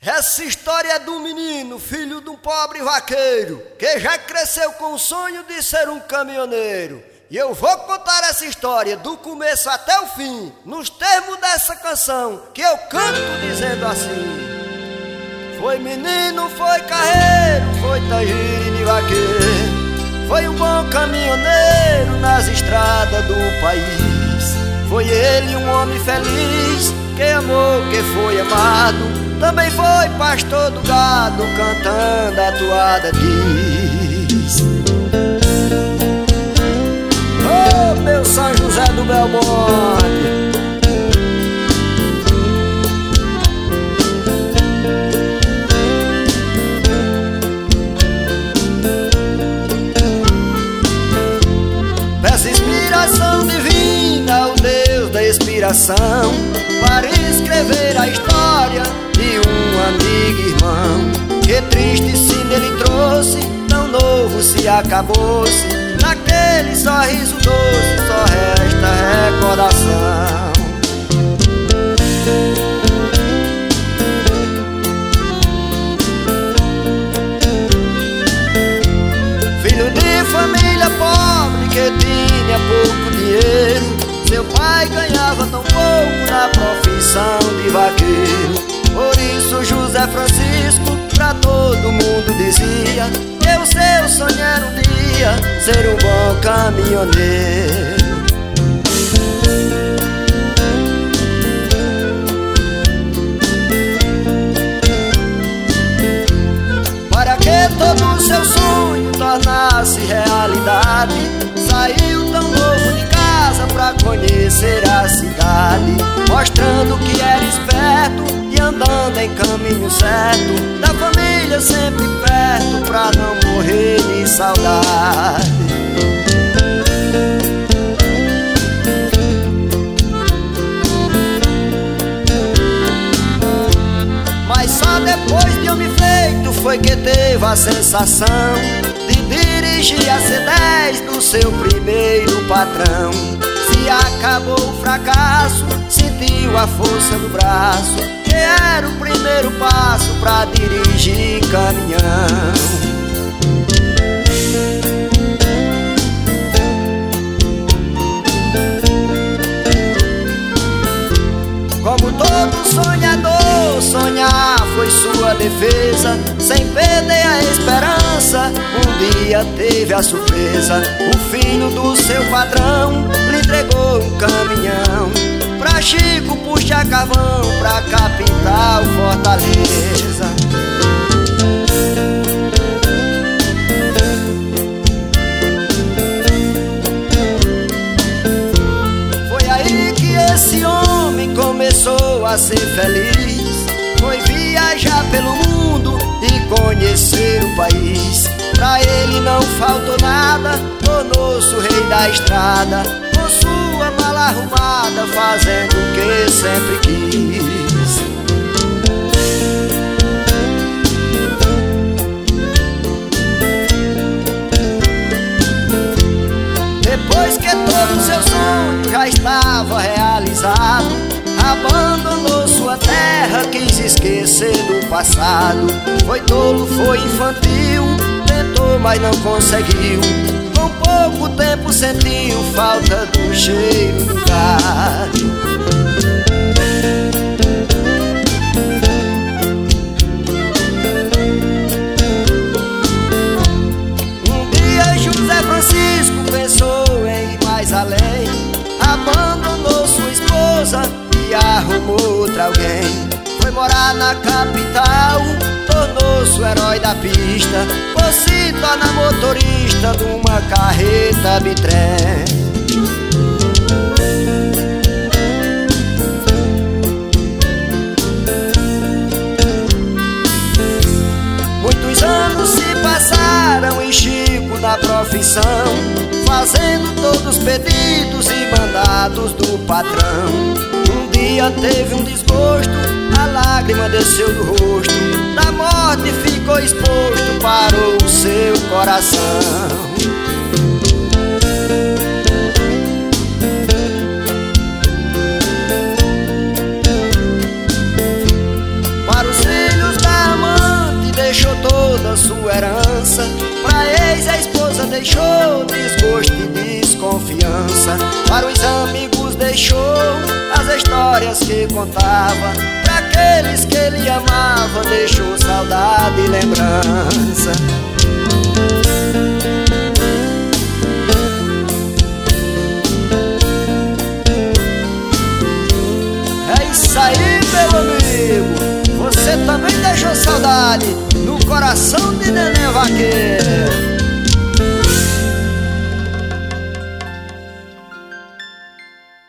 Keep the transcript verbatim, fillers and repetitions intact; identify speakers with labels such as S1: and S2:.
S1: Essa história é de um menino, filho de um pobre vaqueiro, que já cresceu com o sonho de ser um caminhoneiro. E eu vou contar essa história do começo até o fim, nos termos dessa canção que eu canto dizendo assim: foi menino, foi carreiro, foi tangerina e vaqueiro, foi um bom caminhoneiro nas estradas do país. Foi ele um homem feliz, que amou, que foi amado, também foi pastor do gado, cantando a toada diz: oh, meu São José do Belmonte. Peço inspiração divina ao Deus da inspiração, para escrever a história de um amigo e irmão, que triste sim ele trouxe, tão novo se acabou-se, naquele sorriso doce só resta recordação. Filho de família pobre que tinha pouco dinheiro, seu pai ganhava tão pouco na profissão de vaqueiro. Por isso José Francisco pra todo mundo dizia que o seu sonho era um dia ser um bom caminhoneiro. Para que todo o seu sonho tornasse realidade, saiu tão novo de casa pra conhecer a cidade, mostrando que era esperto e andando em caminho certo, da família sempre perto pra não morrer de saudade. Mas só depois de homem feito foi que teve a sensação de dirigir a C dez do seu primeiro patrão. Se acabou o fracasso, sentiu a força no braço, que era o primeiro passo pra dirigir caminhão. Como todo sonhador, sonhar foi sua defesa, sem perder a esperança, um dia teve a surpresa. O filho do seu patrão lhe entregou um caminhão, pra Chico puxar carvão, pra capital Fortaleza. Foi aí que esse homem começou a ser feliz, foi viajar pelo mundo e conhecer o país. Pra ele não faltou nada, tornou-se o rei da estrada, com sua mala arrumada, fazendo o que sempre quis. Depois que todo o seu sonho já estava realizado, abandonou sua terra, quis esquecer do passado. Foi tolo, foi infantil, tentou, mas não conseguiu. Com pouco tempo sentiu falta do cheiro do gado. Um dia José Francisco pensou em ir mais além, abandonou sua esposa e arrumou outra alguém. Foi morar na capital, tornou-se o herói da pista, por se tornar motorista de uma carreta bitrem. Muitos anos se passaram e Chico na profissão, fazendo todos os pedidos e mandados do patrão. Um dia teve um desgosto, a lágrima desceu do rosto, da morte ficou exposto, parou o seu coração. Para os filhos toda sua herança. Pra ex a esposa deixou desgosto e desconfiança. Para os amigos deixou as histórias que contava. Pra aqueles que ele amava deixou saudade e lembrança. É isso aí, meu amigo, você também deixou saudade no coração de Neném Vaqueiro.